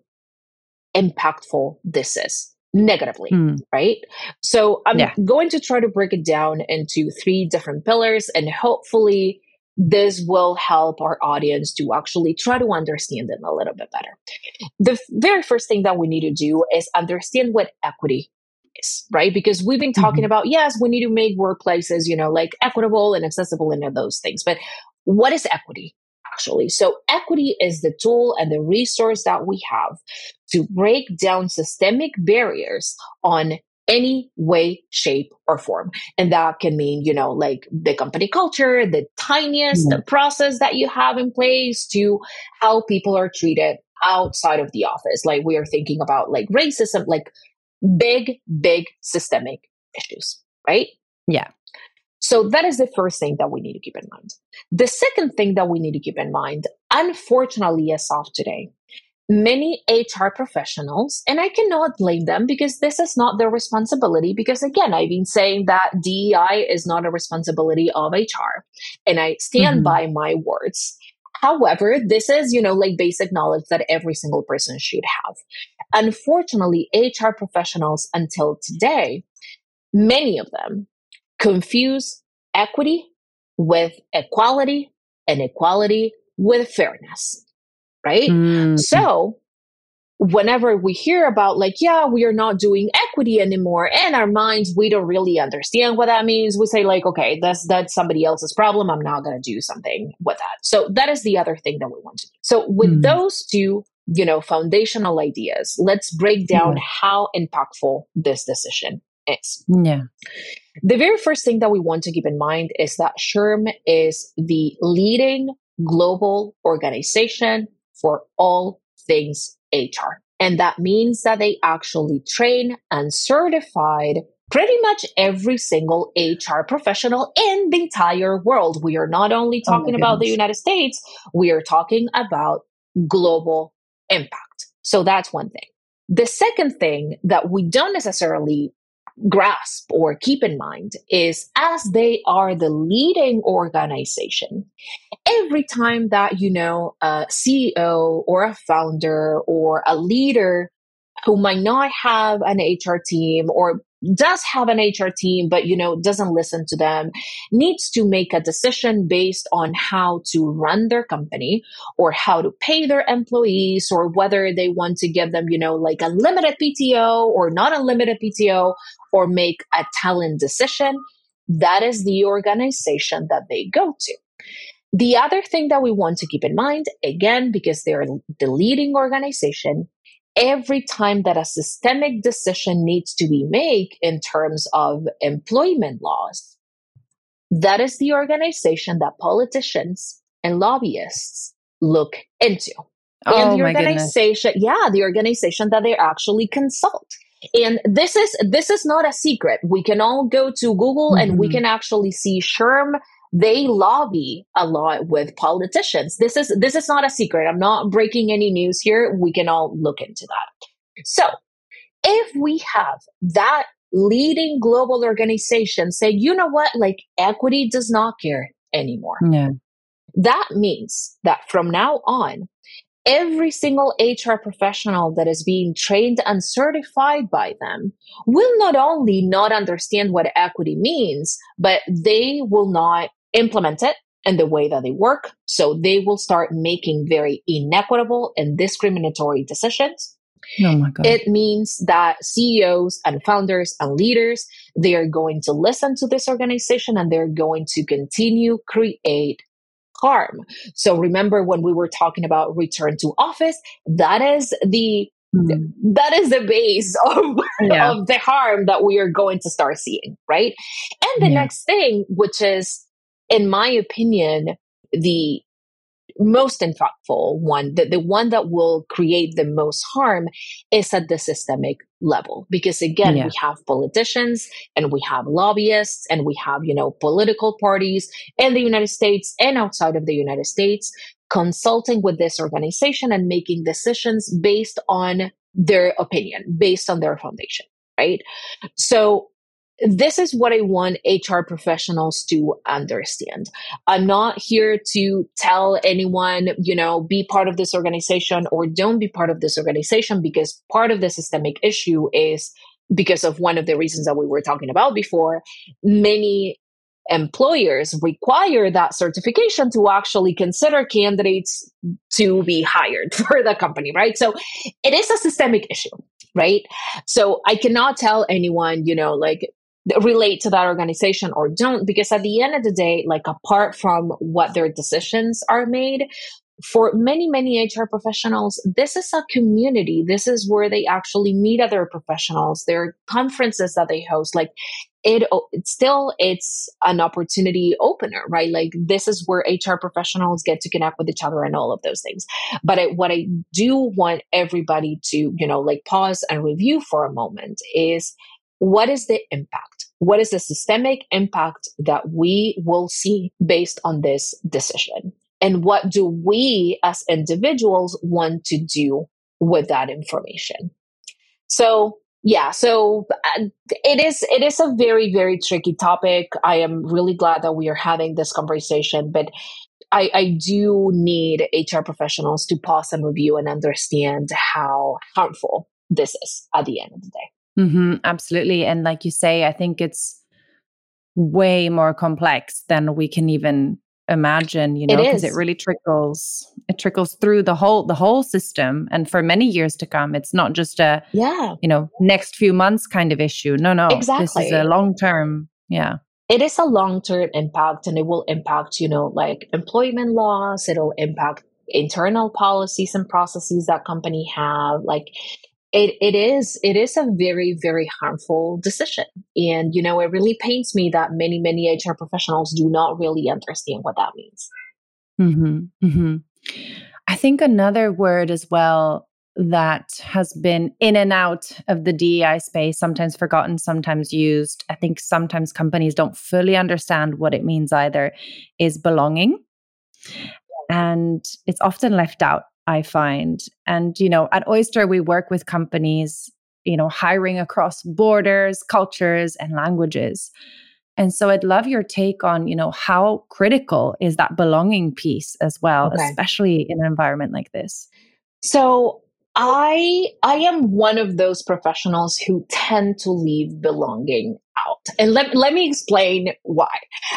impactful this is negatively, right? So I'm going to try to break it down into 3 different pillars, and hopefully this will help our audience to actually try to understand them a little bit better. The very first thing that we need to do is understand what equity is, right? Because we've been talking about, yes, we need to make workplaces, equitable and accessible and those things. But what is equity actually? So equity is the tool and the resource that we have to break down systemic barriers on any way, shape, or form. And that can mean, the company culture, the tiniest process that you have in place to how people are treated outside of the office. Like we are thinking about racism, big systemic issues, right? Yeah. So that is the first thing that we need to keep in mind. The second thing that we need to keep in mind, unfortunately, as of today, many HR professionals, and I cannot blame them because this is not their responsibility, because again, I've been saying that DEI is not a responsibility of HR, and I stand by my words. However, this is, basic knowledge that every single person should have. Unfortunately, HR professionals until today, many of them confuse equity with equality and equality with fairness. Right? So whenever we hear about we are not doing equity anymore, in our minds, we don't really understand what that means. We say okay, that's somebody else's problem. I'm not going to do something with that. So that is the other thing that we want to do. So with those 2, foundational ideas, let's break down how impactful this decision is. Yeah. The very first thing that we want to keep in mind is that SHRM is the leading global organization for all things HR. And that means that they actually train and certified pretty much every single HR professional in the entire world. We are not only talking about the United States, we are talking about global impact. So that's one thing. The second thing that we don't necessarily grasp or keep in mind is, as they are the leading organization, every time that, a CEO or a founder or a leader who might not have an HR team or does have an HR team, but, doesn't listen to them, needs to make a decision based on how to run their company or how to pay their employees, or whether they want to give them, like unlimited PTO or not unlimited PTO, or make a talent decision. That is the organization that they go to. The other thing that we want to keep in mind, again, because they're the leading organization, every time that a systemic decision needs to be made in terms of employment laws, that is the organization that politicians and lobbyists look into. And the organization, the organization that they actually consult. And this is not a secret. We can all go to Google and we can actually see SHRM. They lobby a lot with politicians. This is not a secret. I'm not breaking any news here. We can all look into that. So if we have that leading global organization say, you know what, like equity does not care anymore. Yeah. That means that from now on, every single HR professional that is being trained and certified by them will not only not understand what equity means, but they will not implement it in the way that they work. So they will start making very inequitable and discriminatory decisions. Oh my God. It means that CEOs and founders and leaders, they are going to listen to this organization and they're going to continue create harm. So remember when we were talking about return to office, that is the base of the harm that we are going to start seeing, right? And the next thing, which is, in my opinion, the most impactful one, the one that will create the most harm, is at the systemic level. Because again, we have politicians and we have lobbyists and we have, political parties in the United States and outside of the United States consulting with this organization and making decisions based on their opinion, based on their foundation, right? So this is what I want HR professionals to understand. I'm not here to tell anyone, be part of this organization or don't be part of this organization, because part of the systemic issue is because of one of the reasons that we were talking about before. Many employers require that certification to actually consider candidates to be hired for the company, right? So it is a systemic issue, right? So I cannot tell anyone, relate to that organization or don't, because at the end of the day, apart from what their decisions are made, for many, many HR professionals, this is a community. This is where they actually meet other professionals. There are conferences that they host. It's an opportunity opener, right? This is where HR professionals get to connect with each other and all of those things. But what I do want everybody to, pause and review for a moment is, what is the impact? What is the systemic impact that we will see based on this decision? And what do we as individuals want to do with that information? So it is a very, very tricky topic. I am really glad that we are having this conversation, but I do need HR professionals to pause and review and understand how harmful this is at the end of the day. Absolutely. And like you say, I think it's way more complex than we can even imagine, because it really trickles through the whole system. And for many years to come, it's not just a, next few months kind of issue. No, exactly. This is a long-term. Yeah. It is a long-term impact, and it will impact, employment laws. It'll impact internal policies and processes that company have. It is a very, very harmful decision. And, it really pains me that many, many HR professionals do not really understand what that means. I think another word as well that has been in and out of the DEI space, sometimes forgotten, sometimes used, I think sometimes companies don't fully understand what it means either, is belonging. And it's often left out I find. And, at Oyster, we work with companies, hiring across borders, cultures, and languages. And so I'd love your take on, how critical is that belonging piece as well, especially in an environment like this? So I am one of those professionals who tend to leave belonging out. And let me explain why.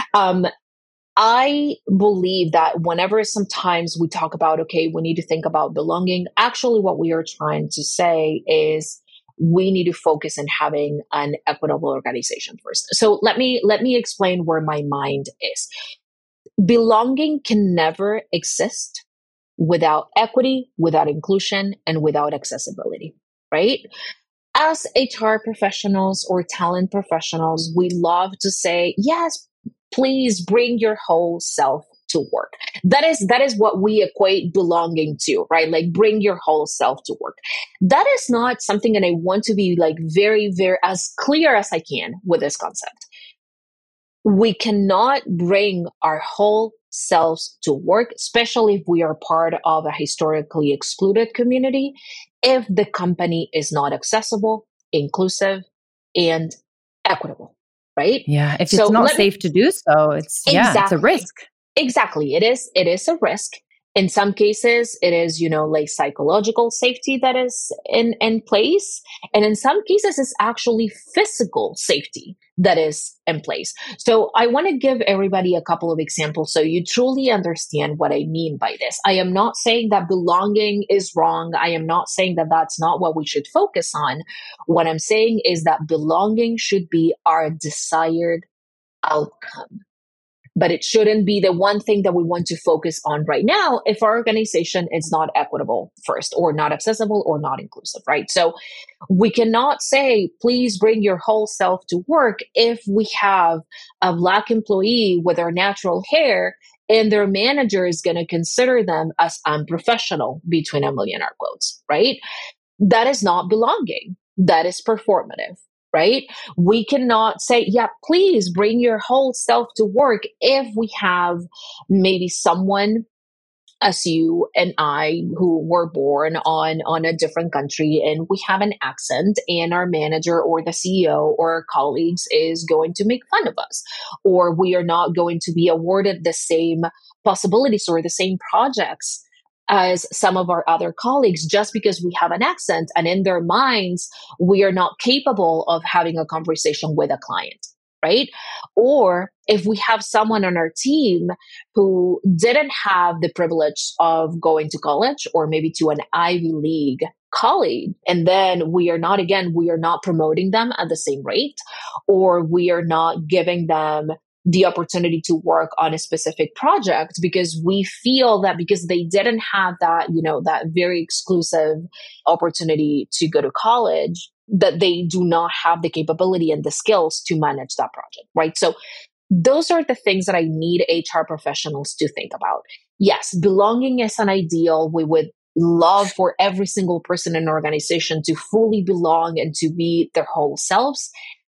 I believe that whenever sometimes we talk about, okay, we need to think about belonging, actually what we are trying to say is we need to focus on having an equitable organization first. So let me explain where my mind is. Belonging can never exist without equity, without inclusion, and without accessibility, right? As HR professionals or talent professionals, we love to say, yes, please bring your whole self to work. That is what we equate belonging to, right? Like bring your whole self to work. That is not something, and I want to be like very, very as clear as I can with this concept. We cannot bring our whole selves to work, especially if we are part of a historically excluded community, if the company is not accessible, inclusive, and equitable, right? Yeah, if it's not safe to do so, it's a risk. Exactly. It is a risk. In some cases, it is, like psychological safety that is in place. And in some cases, it's actually physical safety that is in place. So I want to give everybody a couple of examples so you truly understand what I mean by this. I am not saying that belonging is wrong. I am not saying that that's not what we should focus on. What I'm saying is that belonging should be our desired outcome. But it shouldn't be the one thing that we want to focus on right now if our organization is not equitable first, or not accessible, or not inclusive, right? So we cannot say, please bring your whole self to work if we have a Black employee with their natural hair and their manager is going to consider them as unprofessional, between a million air quotes, right? That is not belonging. That is performative. Right? We cannot say, yeah, please bring your whole self to work if we have maybe someone as you and I who were born on a different country and we have an accent, and our manager or the CEO or our colleagues is going to make fun of us, or we are not going to be awarded the same possibilities or the same projects as some of our other colleagues just because we have an accent, and in their minds, we are not capable of having a conversation with a client, right? Or if we have someone on our team who didn't have the privilege of going to college or maybe to an Ivy League college, and then we are not promoting them at the same rate, or we are not giving them the opportunity to work on a specific project because we feel that because they didn't have that, that very exclusive opportunity to go to college, that they do not have the capability and the skills to manage that project, right? So those are the things that I need HR professionals to think about. Yes, belonging is an ideal. We would love for every single person in an organization to fully belong and to be their whole selves.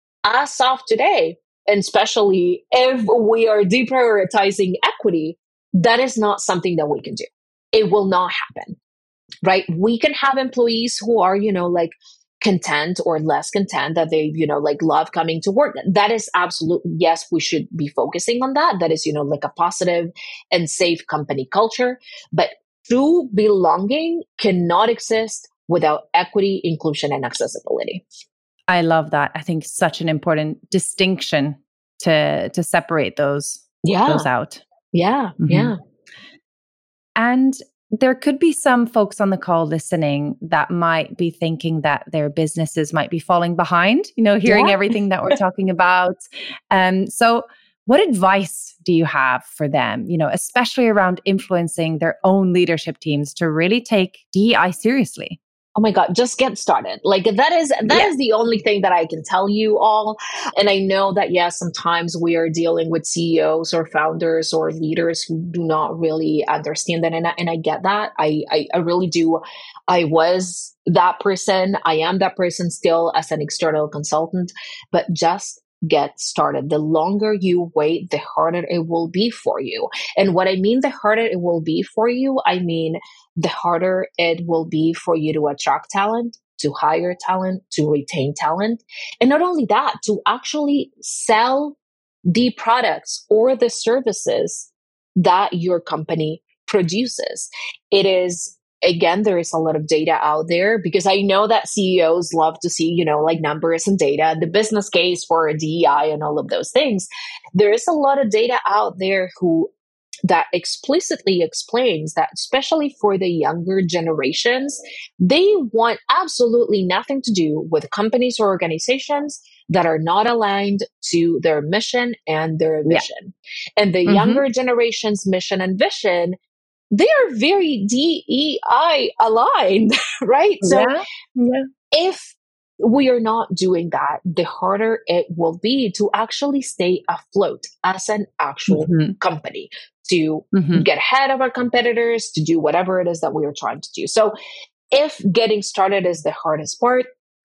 As of today, and especially if we are deprioritizing equity, that is not something that we can do. It will not happen, right? We can have employees who are, like content or less content, that they, like love coming to work. That is absolutely, yes, we should be focusing on that. That is, like a positive and safe company culture. But true belonging cannot exist without equity, inclusion, and accessibility. I love that. I think such an important distinction to separate those out. Yeah. Mm-hmm. Yeah. And there could be some folks on the call listening that might be thinking that their businesses might be falling behind, hearing everything that we're talking about. So what advice do you have for them, especially around influencing their own leadership teams to really take DEI seriously? Oh my God, just get started. Like that is the only thing that I can tell you all. And I know that, sometimes we are dealing with CEOs or founders or leaders who do not really understand that. And I get that. I really do. I was that person. I am that person still as an external consultant, but just get started. The longer you wait, the harder it will be for you. And what I mean, the harder it will be for you, I mean, the harder it will be for you to attract talent, to hire talent, to retain talent. And not only that, to actually sell the products or the services that your company produces. It is, again, there is a lot of data out there, because I know that CEOs love to see, like numbers and data, the business case for DEI and all of those things. There is a lot of data out there that explicitly explains that, especially for the younger generations, they want absolutely nothing to do with companies or organizations that are not aligned to their mission and their vision. And the younger generation's mission and vision, they are very DEI aligned, right? So if we are not doing that, the harder it will be to actually stay afloat as an actual company, to get ahead of our competitors, to do whatever it is that we are trying to do. So if getting started is the hardest part,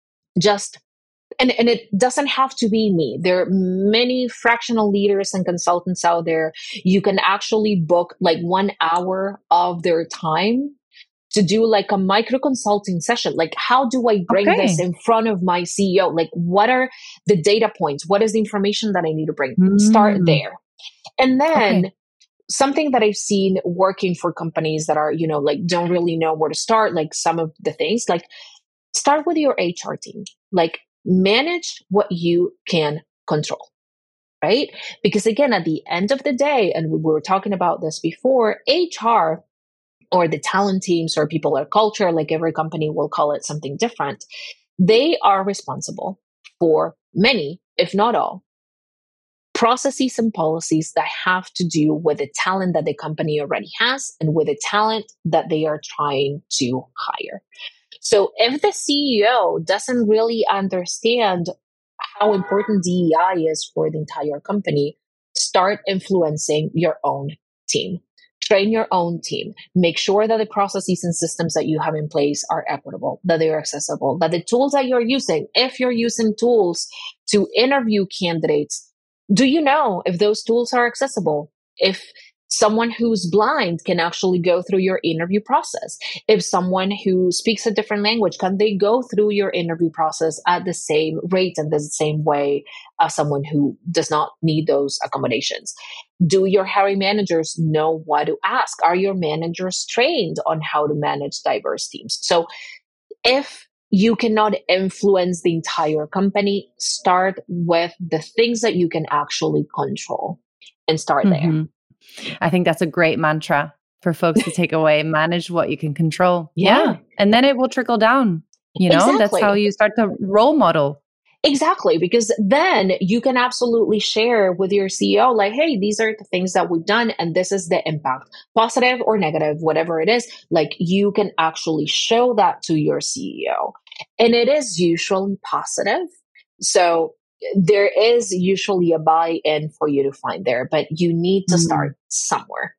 and it doesn't have to be me. There are many fractional leaders and consultants out there. You can actually book like 1 hour of their time to do like a micro consulting session. Like, how do I bring this in front of my CEO? Like, what are the data points? What is the information that I need to bring? Start there. And then something that I've seen working for companies that are, like don't really know where to start, like some of the things, like start with your HR team. Like, manage what you can control, right? Because again, at the end of the day, and we were talking about this before, HR or the talent teams or people or culture, like every company will call it something different, they are responsible for many, if not all, processes and policies that have to do with the talent that the company already has and with the talent that they are trying to hire. So if the CEO doesn't really understand how important DEI is for the entire company, start influencing your own team. Train your own team. Make sure that the processes and systems that you have in place are equitable, that they are accessible, that the tools that you're using, if you're using tools to interview candidates, do you know if those tools are accessible? If someone who's blind can actually go through your interview process. If someone who speaks a different language, can they go through your interview process at the same rate and the same way as someone who does not need those accommodations? Do your hiring managers know what to ask? Are your managers trained on how to manage diverse teams? So if you cannot influence the entire company, start with the things that you can actually control and start there. I think that's a great mantra for folks to take away. Manage what you can control. Yeah. And then it will trickle down. Exactly. That's how you start to role model. Exactly. Because then you can absolutely share with your CEO, like, hey, these are the things that we've done and this is the impact, positive or negative, whatever it is. Like, you can actually show that to your CEO. And it is usually positive. So there is usually a buy-in for you to find there, but you need to start somewhere.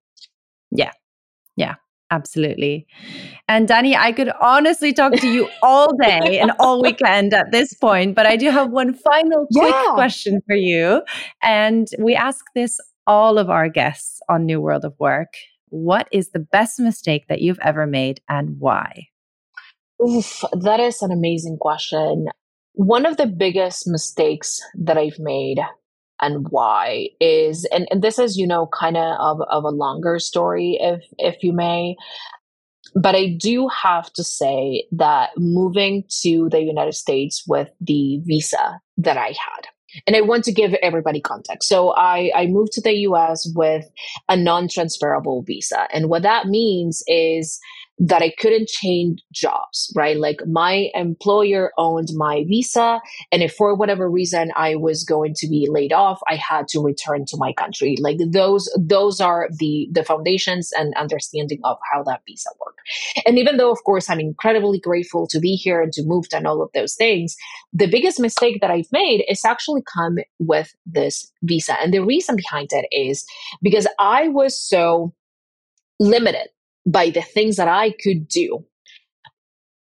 Yeah, absolutely. And Dani, I could honestly talk to you all day and all weekend at this point, but I do have one final quick question for you. And we ask this all of our guests on New World of Work. What is the best mistake that you've ever made and why? Oof, that is an amazing question. One of the biggest mistakes that I've made and why is, and this is, kind of a longer story, if you may, but I do have to say that moving to the United States with the visa that I had, and I want to give everybody context. So I moved to the US with a non-transferable visa. And what that means is that I couldn't change jobs, right? Like, my employer owned my visa. And if for whatever reason I was going to be laid off, I had to return to my country. Like, those are the foundations and understanding of how that visa worked. And even though, of course, I'm incredibly grateful to be here and to move and all of those things, the biggest mistake that I've made is actually come with this visa. And the reason behind it is because I was so limited by the things that I could do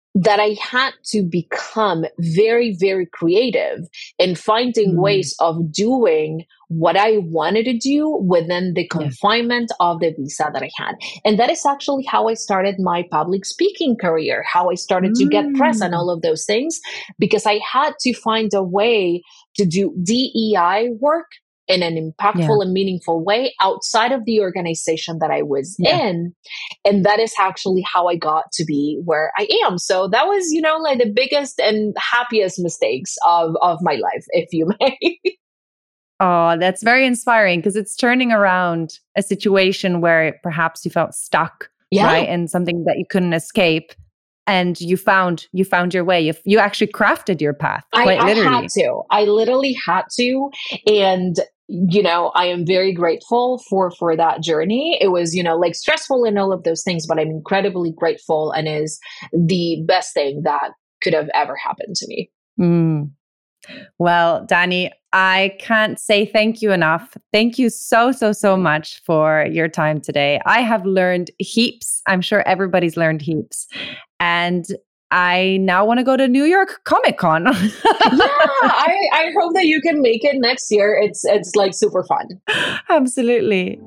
that I had to become very, very creative in finding ways of doing what I wanted to do within the confinement of the visa that I had. And that is actually how I started my public speaking career, how I started to get press and all of those things, because I had to find a way to do DEI work in an impactful and meaningful way outside of the organization that I was in. And that is actually how I got to be where I am. So that was, like the biggest and happiest mistakes of my life, if you may. Oh, that's very inspiring, because it's turning around a situation where perhaps you felt stuck, right? And something that you couldn't escape. And you found your way. You actually crafted your path, quite literally. I had to. I literally had to. And I am very grateful for that journey. It was, like stressful and all of those things, but I'm incredibly grateful, and is the best thing that could have ever happened to me. Well, Dani, I can't say thank you enough. Thank you so much for your time today. I have learned heaps. I'm sure everybody's learned heaps. And I now want to go to New York Comic Con. I hope that you can make it next year. It's like super fun. Absolutely.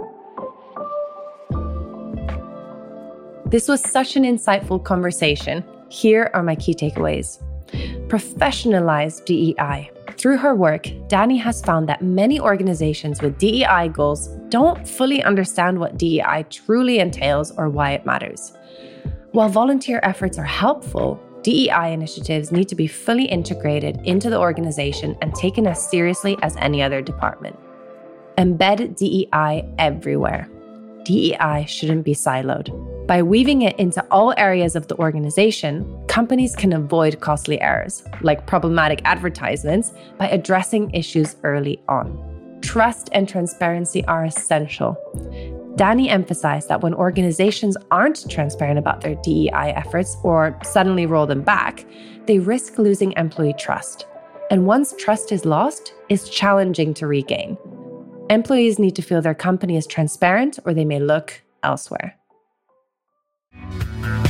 This was such an insightful conversation. Here are my key takeaways. Professionalize DEI. Through her work, Dani has found that many organizations with DEI goals don't fully understand what DEI truly entails or why it matters. While volunteer efforts are helpful, DEI initiatives need to be fully integrated into the organization and taken as seriously as any other department. Embed DEI everywhere. DEI shouldn't be siloed. By weaving it into all areas of the organization, companies can avoid costly errors, like problematic advertisements, by addressing issues early on. Trust and transparency are essential. Dani emphasized that when organizations aren't transparent about their DEI efforts or suddenly roll them back, they risk losing employee trust. And once trust is lost, it's challenging to regain. Employees need to feel their company is transparent, or they may look elsewhere.